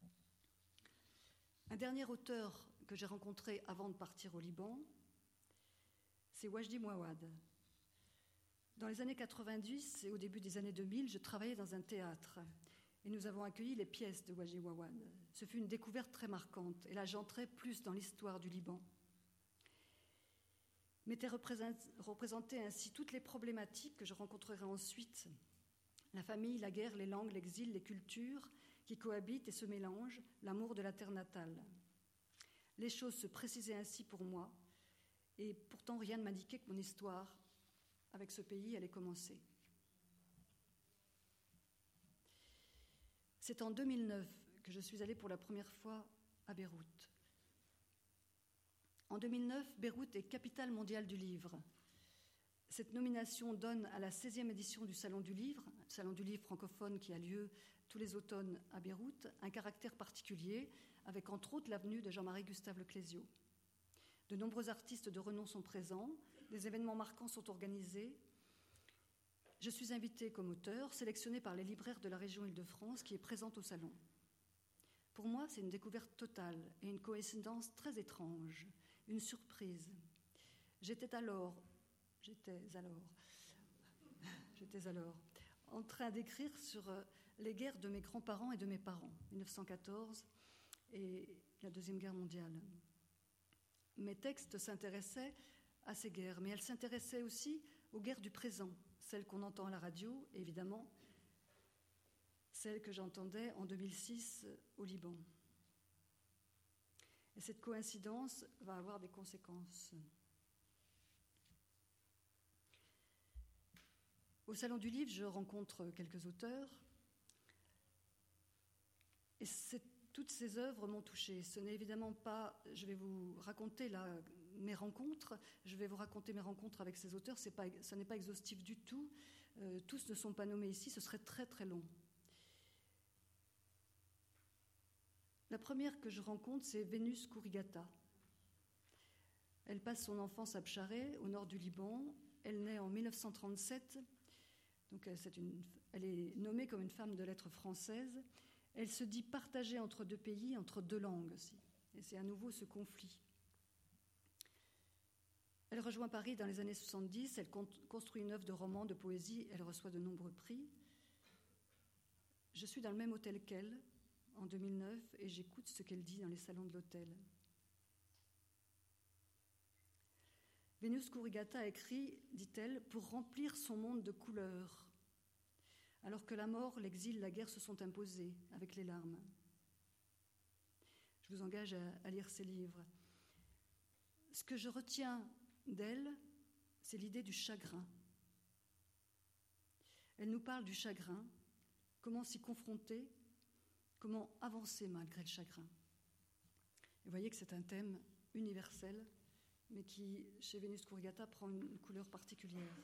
Un dernier auteur que j'ai rencontré avant de partir au Liban, c'est Wajdi Mouawad. Dans les années quatre-vingt-dix et au début des années deux mille, je travaillais dans un théâtre et nous avons accueilli les pièces de Wajdi Mouawad. Ce fut une découverte très marquante et là j'entrais plus dans l'histoire du Liban. M'étaient représentées ainsi toutes les problématiques que je rencontrerai ensuite. La famille, la guerre, les langues, l'exil, les cultures qui cohabitent et se mélangent, l'amour de la terre natale. Les choses se précisaient ainsi pour moi et pourtant rien ne m'indiquait que mon histoire avec ce pays allait commencer. C'est en deux mille neuf que je suis allée pour la première fois à Beyrouth. En deux mille neuf, Beyrouth est capitale mondiale du livre. Cette nomination donne à la seizième édition du Salon du Livre, Salon du Livre francophone qui a lieu tous les automnes à Beyrouth, un caractère particulier, avec entre autres l'avenue de Jean-Marie Gustave Leclésio. De nombreux artistes de renom sont présents, des événements marquants sont organisés. Je suis invitée comme auteure, sélectionnée par les libraires de la région Île-de-France, qui est présente au salon. Pour moi, c'est une découverte totale et une coïncidence très étrange, une surprise. J'étais alors, j'étais alors, j'étais alors en train d'écrire sur les guerres de mes grands-parents et de mes parents, dix-neuf cent quatorze et la Deuxième Guerre mondiale. Mes textes s'intéressaient à ces guerres, mais elles s'intéressaient aussi aux guerres du présent, celles qu'on entend à la radio, et évidemment, celles que j'entendais en deux mille six au Liban. Et cette coïncidence va avoir des conséquences. Au Salon du Livre, je rencontre quelques auteurs, et c'est, toutes ces œuvres m'ont touchée. Ce n'est évidemment pas, je vais vous raconter la, mes rencontres, je vais vous raconter mes rencontres avec ces auteurs, c'est pas, ce n'est pas exhaustif du tout, euh, tous ne sont pas nommés ici, ce serait très très long. La première que je rencontre, c'est Vénus Kourigata. Elle passe son enfance à Bcharé, au nord du Liban. Elle naît en dix-neuf cent trente-sept, donc c'est une, elle est nommée comme une femme de lettres française. Elle se dit partagée entre deux pays, entre deux langues aussi. Et c'est à nouveau ce conflit. Elle rejoint Paris dans les années soixante-dix, elle construit une œuvre de roman, de poésie, elle reçoit de nombreux prix. Je suis dans le même hôtel qu'elle, en deux mille neuf, et j'écoute ce qu'elle dit dans les salons de l'hôtel. Vénus Kourigata a écrit, dit-elle, pour remplir son monde de couleurs, alors que la mort, l'exil, la guerre se sont imposés avec les larmes. Je vous engage à, à lire ses livres. Ce que je retiens d'elle, c'est l'idée du chagrin. Elle nous parle du chagrin, comment s'y confronter, comment avancer malgré le chagrin. Et vous voyez que c'est un thème universel, mais qui, chez Vénus Kourigata, prend une couleur particulière.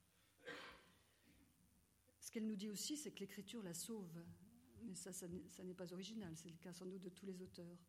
Ce qu'elle nous dit aussi, c'est que l'écriture la sauve. Mais ça, ça, ça n'est pas original, c'est le cas sans doute de tous les auteurs.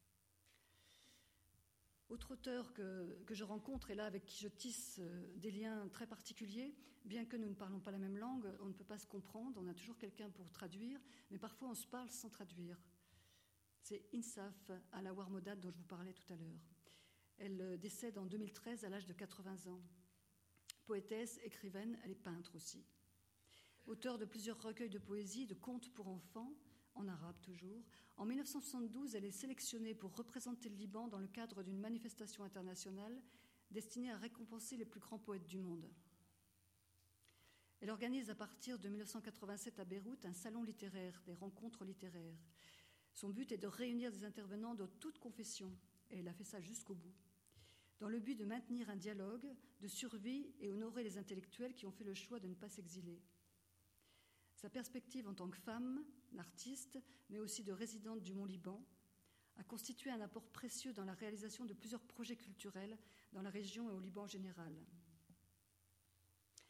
Autre auteur que, que je rencontre, et là avec qui je tisse des liens très particuliers, bien que nous ne parlons pas la même langue, on ne peut pas se comprendre, on a toujours quelqu'un pour traduire, mais parfois on se parle sans traduire. C'est Insaf Alawar Modad dont je vous parlais tout à l'heure. Elle décède en deux mille treize à l'âge de quatre-vingts ans. Poétesse, écrivaine, elle est peintre aussi. Auteure de plusieurs recueils de poésie, de contes pour enfants, en arabe toujours. En dix-neuf cent soixante-douze, elle est sélectionnée pour représenter le Liban dans le cadre d'une manifestation internationale destinée à récompenser les plus grands poètes du monde. Elle organise à partir de dix-neuf cent quatre-vingt-sept à Beyrouth un salon littéraire, des rencontres littéraires. Son but est de réunir des intervenants de toutes confessions, et elle a fait ça jusqu'au bout, dans le but de maintenir un dialogue de survie et honorer les intellectuels qui ont fait le choix de ne pas s'exiler. Sa perspective en tant que femme, d'artiste, mais aussi de résidente du Mont-Liban, a constitué un apport précieux dans la réalisation de plusieurs projets culturels dans la région et au Liban en général.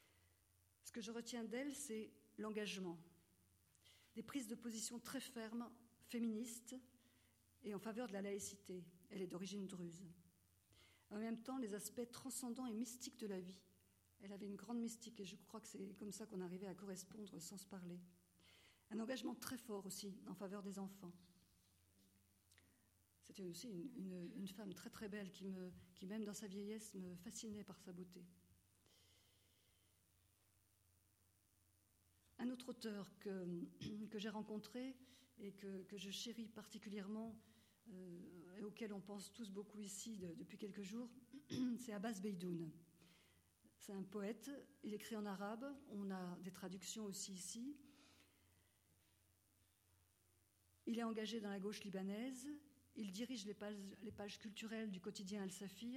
que je retiens d'elle, c'est l'engagement. Des prises de position très fermes, féministes et en faveur de la laïcité. Elle est d'origine druze. En même temps, les aspects transcendants et mystiques de la vie. Elle avait une grande mystique et je crois que c'est comme ça qu'on arrivait à correspondre sans se parler. Un engagement très fort aussi en faveur des enfants. C'était aussi une, une, une femme très très belle qui, me, qui, même dans sa vieillesse, me fascinait par sa beauté. Un autre auteur que, que j'ai rencontré et que, que je chéris particulièrement, euh, et auquel on pense tous beaucoup ici de, depuis quelques jours, c'est Abbas Beydoun. C'est un poète, il écrit en arabe, on a des traductions aussi ici. Il est engagé dans la gauche libanaise, il dirige les pages, les pages culturelles du quotidien Al-Safir.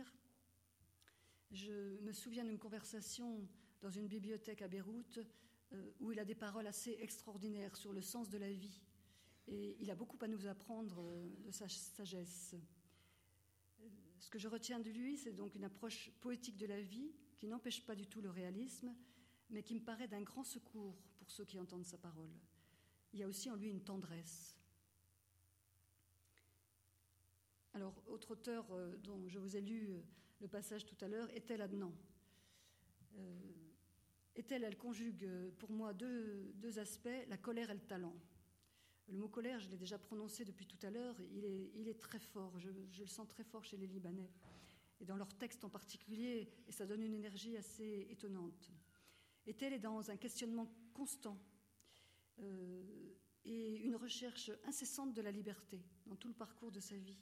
Je me souviens d'une conversation dans une bibliothèque à Beyrouth euh, où il a des paroles assez extraordinaires sur le sens de la vie. Et il a beaucoup à nous apprendre euh, de sa sagesse. Euh, ce que je retiens de lui, c'est donc une approche poétique de la vie qui n'empêche pas du tout le réalisme, mais qui me paraît d'un grand secours pour ceux qui entendent sa parole. Il y a aussi en lui une tendresse. Alors, autre auteur euh, dont je vous ai lu euh, le passage tout à l'heure, Ethel Adnan. Euh, Ethel, elle conjugue euh, pour moi deux, deux aspects, la colère et le talent. Le mot colère, je l'ai déjà prononcé depuis tout à l'heure, il est, il est très fort, je, je le sens très fort chez les Libanais. Et dans leurs textes en particulier, et ça donne une énergie assez étonnante. Ethel est dans un questionnement constant euh, et une recherche incessante de la liberté dans tout le parcours de sa vie.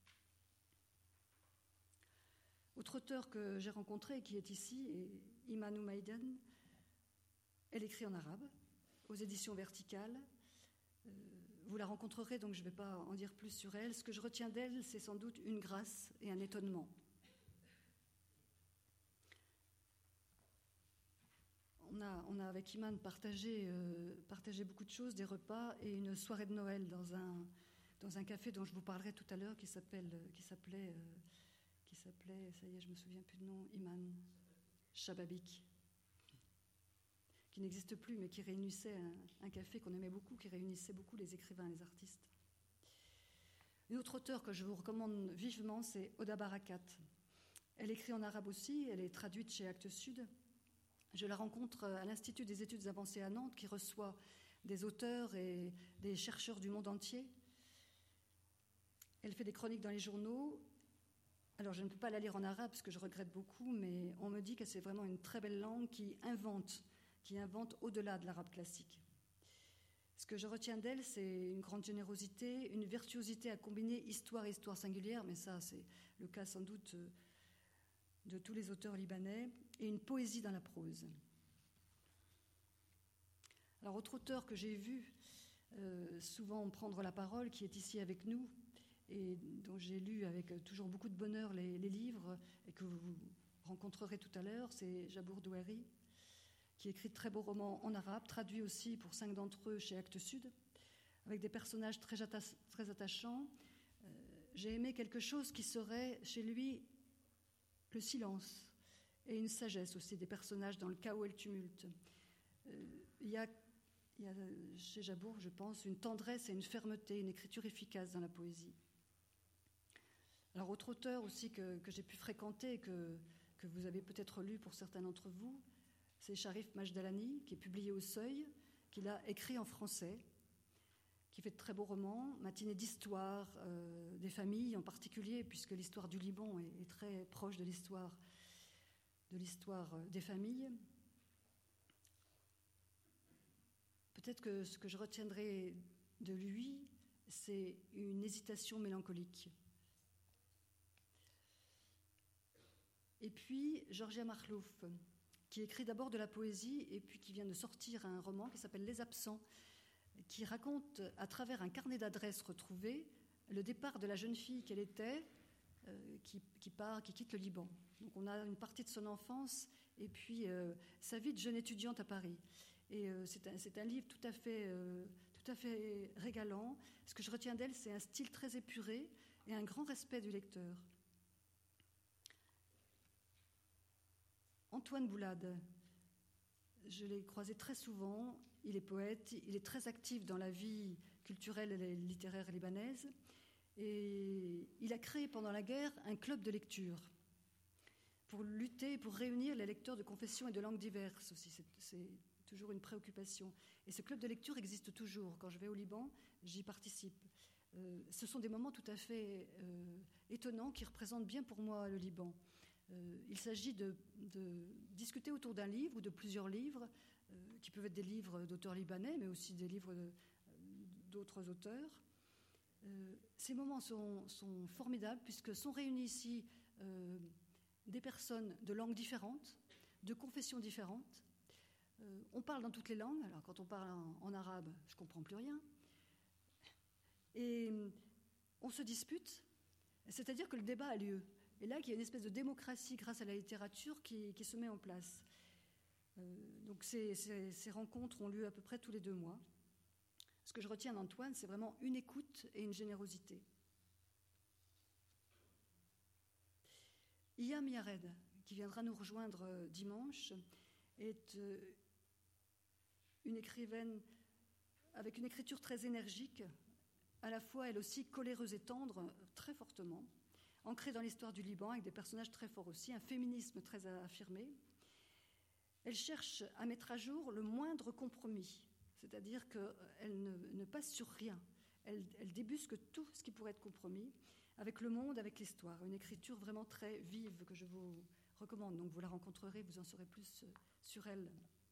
Autre auteur que j'ai rencontré, qui est ici, est Iman Oumaïdan. Elle écrit en arabe, aux éditions Verticales. Euh, vous la rencontrerez, donc je ne vais pas en dire plus sur elle. Ce que je retiens d'elle, c'est sans doute une grâce et un étonnement. On a, on a avec Iman partagé, euh, partagé beaucoup de choses, des repas et une soirée de Noël dans un, dans un café dont je vous parlerai tout à l'heure, qui s'appelle, qui s'appelait... Euh, qui s'appelait, ça y est, je me souviens plus du nom, Iman Shababik, qui n'existe plus, mais qui réunissait un, un café qu'on aimait beaucoup, qui réunissait beaucoup les écrivains, les artistes. Une autre auteure que je vous recommande vivement, c'est Oda Barakat. Elle écrit en arabe aussi, elle est traduite chez Actes Sud. Je la rencontre à l'Institut des études avancées à Nantes, qui reçoit des auteurs et des chercheurs du monde entier. Elle fait des chroniques dans les journaux. Alors, je ne peux pas la lire en arabe, parce que je regrette beaucoup, mais on me dit que c'est vraiment une très belle langue qui invente, qui invente au-delà de l'arabe classique. Ce que je retiens d'elle, c'est une grande générosité, une virtuosité à combiner histoire et histoire singulière, mais ça, c'est le cas sans doute de tous les auteurs libanais, et une poésie dans la prose. Alors, autre auteur que j'ai vu euh, souvent prendre la parole, qui est ici avec nous, et dont j'ai lu avec toujours beaucoup de bonheur les, les livres, et que vous rencontrerez tout à l'heure, c'est Jabour Douari, qui écrit de très beaux romans en arabe, traduits aussi pour cinq d'entre eux chez Actes Sud, avec des personnages très, atta- très attachants. Euh, j'ai aimé quelque chose qui serait chez lui le silence, et une sagesse aussi des personnages dans le chaos et le tumulte. Euh, il y a, il y a chez Jabour, je pense, une tendresse et une fermeté, une écriture efficace dans la poésie. Alors, autre auteur aussi que, que j'ai pu fréquenter, que, que vous avez peut-être lu pour certains d'entre vous, c'est Sharif Majdalani, qui est publié au Seuil, qu'il a écrit en français, qui fait de très beaux romans, matinée d'histoire euh, des familles en particulier, puisque l'histoire du Liban est, est très proche de l'histoire, de l'histoire des familles. Peut-être que ce que je retiendrai de lui, c'est une hésitation mélancolique. Et puis, Georgia Makhlouf, qui écrit d'abord de la poésie et puis qui vient de sortir un roman qui s'appelle Les Absents, qui raconte à travers un carnet d'adresses retrouvé le départ de la jeune fille qu'elle était, euh, qui, qui part, qui quitte le Liban. Donc on a une partie de son enfance et puis euh, sa vie de jeune étudiante à Paris. Et euh, c'est, un, c'est un livre tout à fait, euh, tout à fait régalant. Ce que je retiens d'elle, c'est un style très épuré et un grand respect du lecteur. Antoine Boulade, je l'ai croisé très souvent. Il est poète, il est très actif dans la vie culturelle et littéraire libanaise. Et il a créé pendant la guerre un club de lecture pour lutter, pour réunir les lecteurs de confessions et de langues diverses aussi. C'est, c'est toujours une préoccupation. Et ce club de lecture existe toujours. Quand je vais au Liban, j'y participe. Euh, ce sont des moments tout à fait euh, étonnants qui représentent bien pour moi le Liban. Euh, il s'agit de, de discuter autour d'un livre ou de plusieurs livres, euh, qui peuvent être des livres d'auteurs libanais, mais aussi des livres de, d'autres auteurs. Euh, ces moments sont, sont formidables puisque sont réunis ici euh, des personnes de langues différentes, de confessions différentes. Euh, on parle dans toutes les langues. Alors quand on parle en, en arabe, je ne comprends plus rien. Et on se dispute, c'est-à-dire que le débat a lieu. Et là, il y a une espèce de démocratie grâce à la littérature qui, qui se met en place. Euh, donc ces, ces, ces rencontres ont lieu à peu près tous les deux mois. Ce que je retiens d'Antoine, c'est vraiment une écoute et une générosité. Iyam Yared, qui viendra nous rejoindre dimanche, est une écrivaine avec une écriture très énergique, à la fois elle aussi coléreuse et tendre, très fortement, ancrée dans l'histoire du Liban, avec des personnages très forts aussi, un féminisme très affirmé. Elle cherche à mettre à jour le moindre compromis, c'est-à-dire qu'elle ne, ne passe sur rien. Elle, elle débusque tout ce qui pourrait être compromis, avec le monde, avec l'histoire. Une écriture vraiment très vive que je vous recommande. Donc vous la rencontrerez, vous en saurez plus sur elle.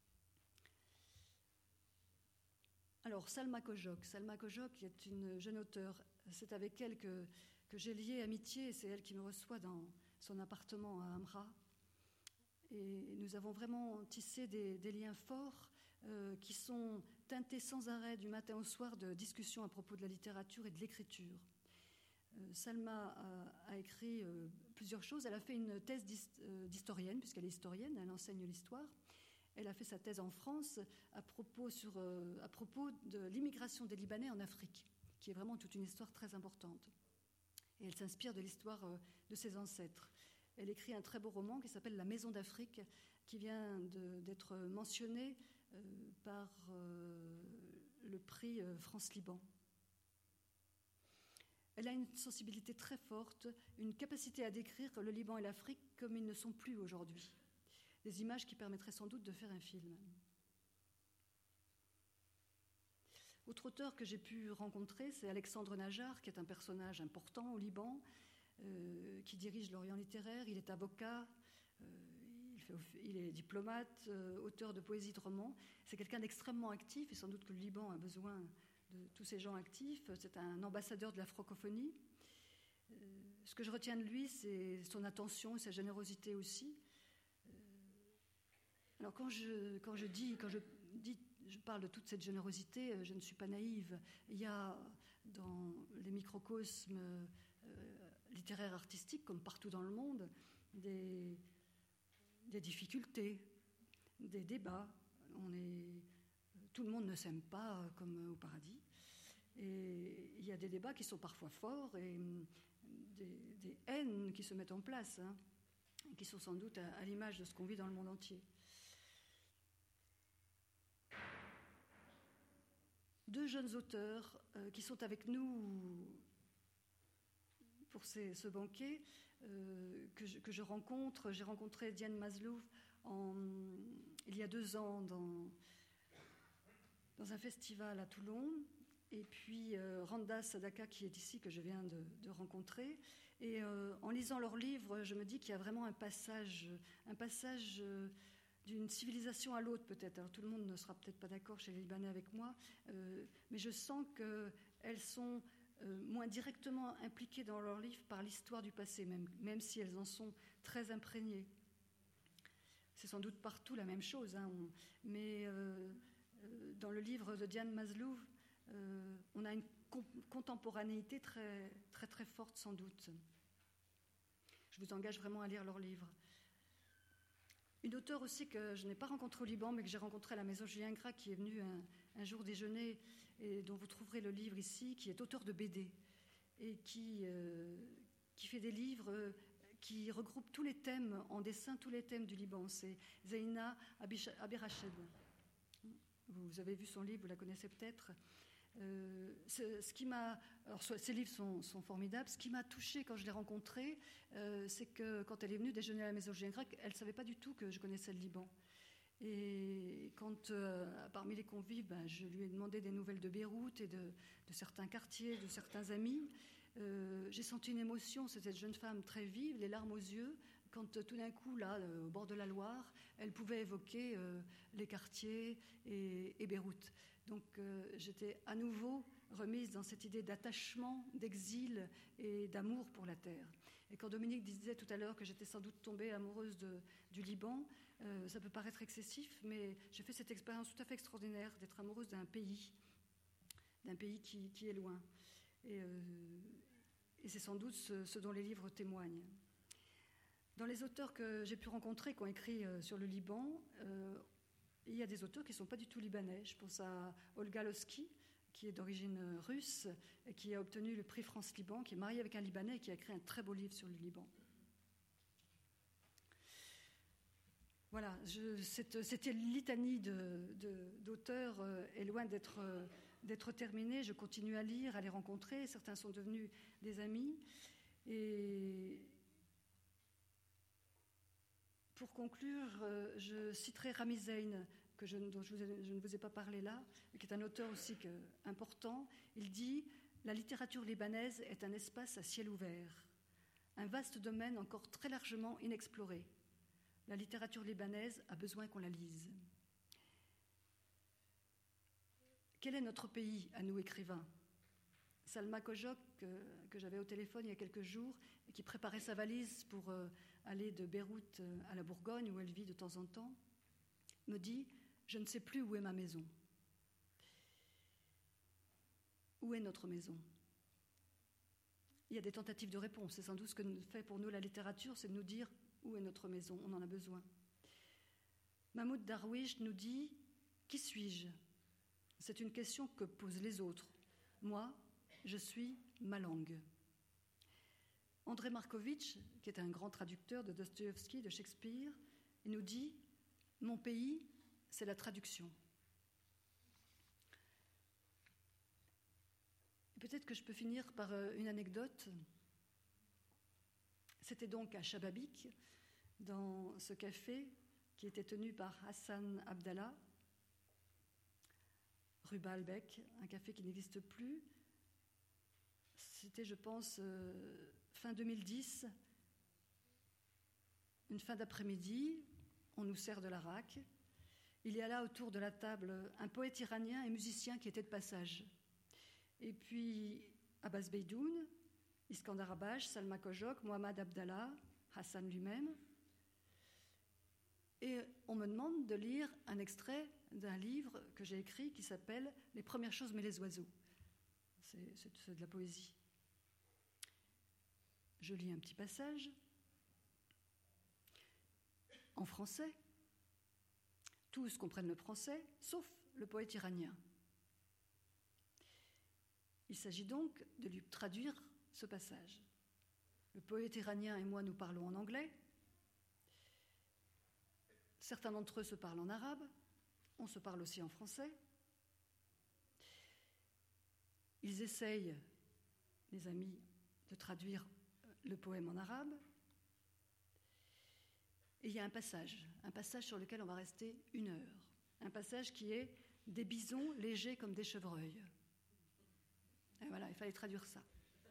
Alors, Salma Kojok. Salma Kojok est une jeune auteure. C'est avec elle que, que j'ai lié amitié. C'est elle qui me reçoit dans son appartement à Amra. Et nous avons vraiment tissé des, des liens forts euh, qui sont teintés sans arrêt du matin au soir de discussions à propos de la littérature et de l'écriture. Euh, Salma a, a écrit euh, plusieurs choses. Elle a fait une thèse d'hist- euh, d'historienne, puisqu'elle est historienne, elle enseigne l'histoire. Elle a fait sa thèse en France à propos, sur, euh, à propos de l'immigration des Libanais en Afrique, qui est vraiment toute une histoire très importante. Et elle s'inspire de l'histoire euh, de ses ancêtres. Elle écrit un très beau roman qui s'appelle « La Maison d'Afrique », qui vient de, d'être mentionné euh, par euh, le prix euh, France-Liban. Elle a une sensibilité très forte, une capacité à décrire le Liban et l'Afrique comme ils ne sont plus aujourd'hui. Des images qui permettraient sans doute de faire un film. Autre auteur que j'ai pu rencontrer, c'est Alexandre Najar, qui est un personnage important au Liban, euh, qui dirige l'Orient littéraire. Il est avocat, euh, il, fait, il est diplomate, euh, auteur de poésie, de romans. C'est quelqu'un d'extrêmement actif, et sans doute que le Liban a besoin de tous ces gens actifs. C'est un ambassadeur de la francophonie. Euh, ce que je retiens de lui, c'est son attention et sa générosité aussi. Alors quand je, quand je dis, quand je dis, je parle de toute cette générosité, je ne suis pas naïve. Il y a dans les microcosmes euh, littéraires artistiques, comme partout dans le monde, des, des difficultés, des débats. On est, tout le monde ne s'aime pas comme au paradis. Et il y a des débats qui sont parfois forts et des, des haines qui se mettent en place, hein, et qui sont sans doute à, à l'image de ce qu'on vit dans le monde entier. Deux jeunes auteurs euh, qui sont avec nous pour ces, ce banquet euh, que, je, que je rencontre. J'ai rencontré Diane Maslouf en, il y a deux ans dans, dans un festival à Toulon, et puis euh, Randa Sadaka qui est ici, que je viens de, de rencontrer. Et euh, en lisant leurs livres, je me dis qu'il y a vraiment un passage, un passage euh, d'une civilisation à l'autre peut-être. Alors tout le monde ne sera peut-être pas d'accord chez les Libanais avec moi, euh, mais je sens qu'elles sont euh, moins directement impliquées dans leurs livres par l'histoire du passé, même, même si elles en sont très imprégnées. C'est sans doute partout la même chose, hein, on, mais euh, euh, dans le livre de Diane Maslouf, euh, on a une com- contemporanéité très, très très forte sans doute. Je vous engage vraiment à lire leurs livres. Une auteure aussi que je n'ai pas rencontrée au Liban, mais que j'ai rencontrée à la maison Julien Gras, qui est venue un, un jour déjeuner et dont vous trouverez le livre ici, qui est auteur de B D et qui, euh, qui fait des livres qui regroupe tous les thèmes, en dessin, tous les thèmes du Liban. C'est Zeina Abirached. Vous avez vu son livre, vous la connaissez peut-être. Euh, ce, ce qui m'a, alors, ces livres sont, sont formidables. Ce qui m'a touchée quand je l'ai rencontrée, euh, c'est que quand elle est venue déjeuner à la Maison Julienne Grec, elle ne savait pas du tout que je connaissais le Liban. Et quand, euh, parmi les convives, ben, je lui ai demandé des nouvelles de Beyrouth et de, de certains quartiers, de certains amis, euh, j'ai senti une émotion. C'était cette jeune femme très vive, les larmes aux yeux, quand euh, tout d'un coup, là, euh, au bord de la Loire, elle pouvait évoquer euh, les quartiers et, et Beyrouth. Donc euh, j'étais à nouveau remise dans cette idée d'attachement, d'exil et d'amour pour la terre. Et quand Dominique disait tout à l'heure que j'étais sans doute tombée amoureuse de, du Liban, euh, ça peut paraître excessif, mais j'ai fait cette expérience tout à fait extraordinaire d'être amoureuse d'un pays, d'un pays qui, qui est loin. Et, euh, et c'est sans doute ce, ce dont les livres témoignent. Dans les auteurs que j'ai pu rencontrer, qui ont écrit euh, sur le Liban, euh, il y a des auteurs qui ne sont pas du tout libanais. Je pense à Olga Losky, qui est d'origine russe et qui a obtenu le prix France-Liban, qui est mariée avec un Libanais et qui a écrit un très beau livre sur le Liban. Voilà, je, cette, cette litanie de, de, d'auteurs euh, est loin d'être, euh, d'être terminée. Je continue à lire, à les rencontrer. Certains sont devenus des amis. Et pour conclure, euh, je citerai Rami Zein, que je, dont je, vous ai, je ne vous ai pas parlé là, qui est un auteur aussi que, important. Il dit « La littérature libanaise est un espace à ciel ouvert, un vaste domaine encore très largement inexploré. La littérature libanaise a besoin qu'on la lise. » Quel est notre pays, à nous écrivains ? Salma Kojok, que, que j'avais au téléphone il y a quelques jours, et qui préparait sa valise pour euh, aller de Beyrouth à la Bourgogne, où elle vit de temps en temps, me dit « Je ne sais plus où est ma maison. » Où est notre maison ? Il y a des tentatives de réponse. C'est sans doute ce que fait pour nous la littérature, c'est de nous dire où est notre maison. On en a besoin. Mahmoud Darwish nous dit « Qui suis-je ? C'est une question que posent les autres. Moi, je suis ma langue. » André Markovitch, qui est un grand traducteur de Dostoïevski, de Shakespeare, il nous dit « Mon pays, c'est la traduction. » Peut-être que je peux finir par une anecdote. C'était donc à Chababik, dans ce café qui était tenu par Hassan Abdallah, rue Baalbek, un café qui n'existe plus. C'était, je pense, euh, fin deux mille dix, une fin d'après-midi, on nous sert de l'arak. Il y a là autour de la table un poète iranien et musicien qui était de passage. Et puis Abbas Beydoun, Iskandar Abash, Salma Kojok, Mohamed Abdallah, Hassan lui-même. Et on me demande de lire un extrait d'un livre que j'ai écrit qui s'appelle « Les premières choses mais les oiseaux ». C'est, c'est, c'est de la poésie. Je lis un petit passage. En français, tous comprennent le français, sauf le poète iranien. Il s'agit donc de lui traduire ce passage. Le poète iranien et moi, nous parlons en anglais. Certains d'entre eux se parlent en arabe. On se parle aussi en français. Ils essayent, les amis, de traduire le poème en arabe. Et il y a un passage, un passage sur lequel on va rester une heure. Un passage qui est « Des bisons légers comme des chevreuils ». Et voilà, il fallait traduire ça.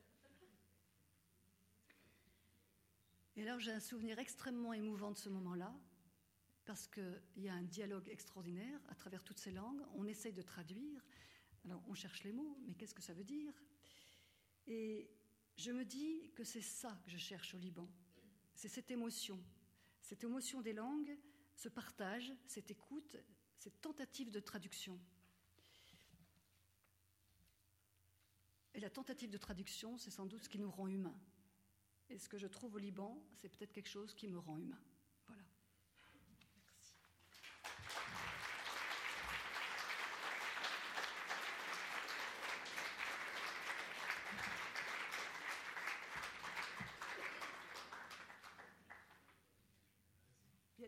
Et alors j'ai un souvenir extrêmement émouvant de ce moment-là, parce qu'il y a un dialogue extraordinaire à travers toutes ces langues. On essaye de traduire. Alors on cherche les mots, mais qu'est-ce que ça veut dire ? Et je me dis que c'est ça que je cherche au Liban. C'est cette émotion, cette émotion des langues, ce partage, cette écoute, cette tentative de traduction. Et la tentative de traduction, c'est sans doute ce qui nous rend humains. Et ce que je trouve au Liban, c'est peut-être quelque chose qui me rend humain. Voilà. Merci.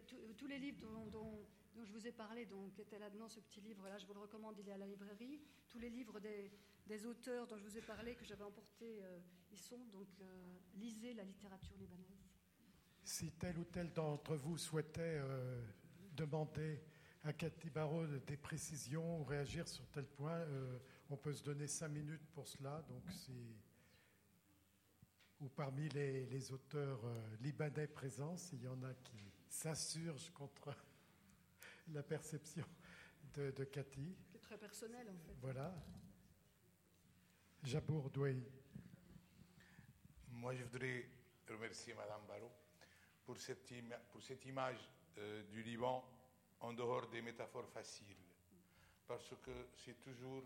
tous les livres dont, dont, dont je vous ai parlé, donc, qui étaient là-dedans, ce petit livre-là, je vous le recommande, il est à la librairie. Tous les livres des, des auteurs dont je vous ai parlé, que j'avais emportés, euh, ils sont, donc euh, lisez la littérature libanaise. Si tel ou tel d'entre vous souhaitait euh, demander à Cathy Barraud des précisions ou réagir sur tel point, euh, on peut se donner cinq minutes pour cela. Donc si, ou parmi les, les auteurs euh, libanais présents, s'il y en a qui s'insurgent contre la perception de, de Cathy. C'est très personnel en fait. Voilà. Jabour Douaï. Moi, je voudrais remercier Madame Barraud pour cette, ima- pour cette image euh, du Liban en dehors des métaphores faciles. Parce que c'est toujours...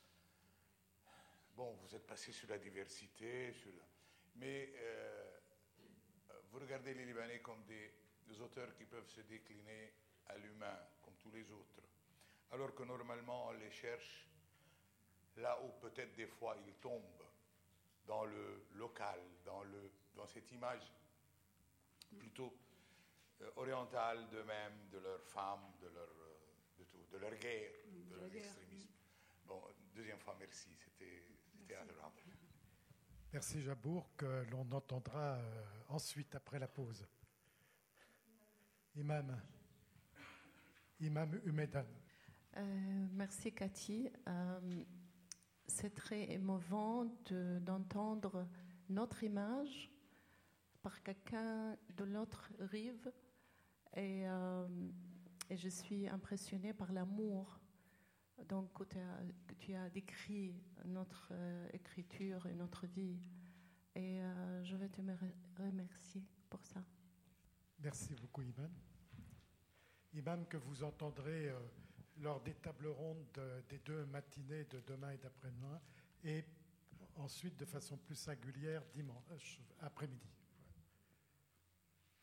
Bon, vous êtes passé sur la diversité, sur la- mais euh, vous regardez les Libanais comme des, des auteurs qui peuvent se décliner à l'humain, comme tous les autres. Alors que normalement, on les cherche là où peut-être des fois ils tombent, dans le local, dans, le, dans cette image plutôt euh, orientale d'eux-mêmes, de leurs femmes, de leur, euh, de tout, de leur guerre, de, de leur guerre. Extrémisme. Bon, deuxième fois, merci, c'était, c'était adorable. Merci Jabour, que l'on entendra euh, ensuite après la pause. Imam, Imam Humedan. Euh, merci Cathy. Euh, c'est très émouvant de, d'entendre notre image par quelqu'un de l'autre rive et, euh, et je suis impressionnée par l'amour donc, que, tu as, que tu as décrit notre euh, écriture et notre vie et euh, je vais te remercier pour ça. Merci beaucoup Imam. Imam que vous entendrez euh, lors des tables rondes de, des deux matinées de demain et d'après-demain et ensuite de façon plus singulière dimanche après-midi.